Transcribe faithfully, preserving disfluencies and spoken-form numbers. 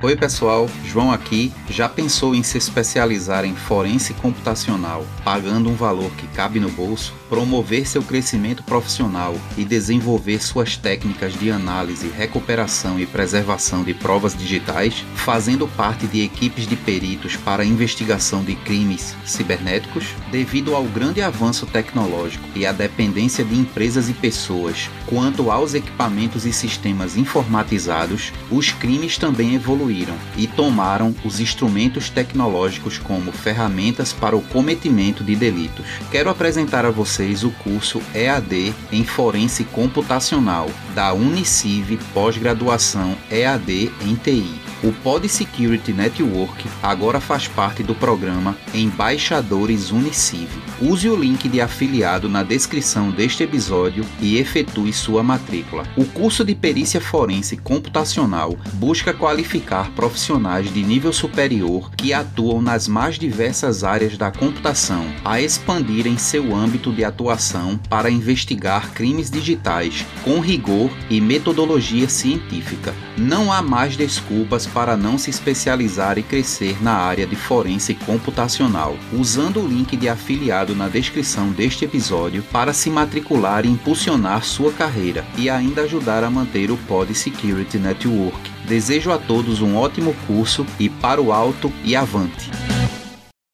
Oi pessoal, João aqui. Já pensou em se especializar em forense computacional, pagando um valor que cabe no bolso, promover seu crescimento profissional e desenvolver suas técnicas de análise, recuperação e preservação de provas digitais, fazendo parte de equipes de peritos para investigação de crimes cibernéticos? Devido ao grande avanço tecnológico e à dependência de empresas e pessoas quanto aos equipamentos e sistemas informatizados, os crimes também evoluíram e tomaram os instrumentos tecnológicos como ferramentas para o cometimento de delitos. Quero apresentar a vocês o curso E A D em Forense Computacional da Uniciv, pós-graduação E A D em T I. O Pod Security Network agora faz parte do programa Embaixadores Uniciv. Use o link de afiliado na descrição deste episódio e efetue sua matrícula. O curso de Perícia Forense Computacional busca qualificar profissionais de nível superior que atuam nas mais diversas áreas da computação a expandirem seu âmbito de atuação para investigar crimes digitais com rigor e metodologia científica. Não há mais desculpas para não se especializar e crescer na área de forense computacional. Usando o link de afiliado na descrição deste episódio para se matricular e impulsionar sua carreira e ainda ajudar a manter o Pod Security Network. Desejo a todos um ótimo curso e para o alto e avante!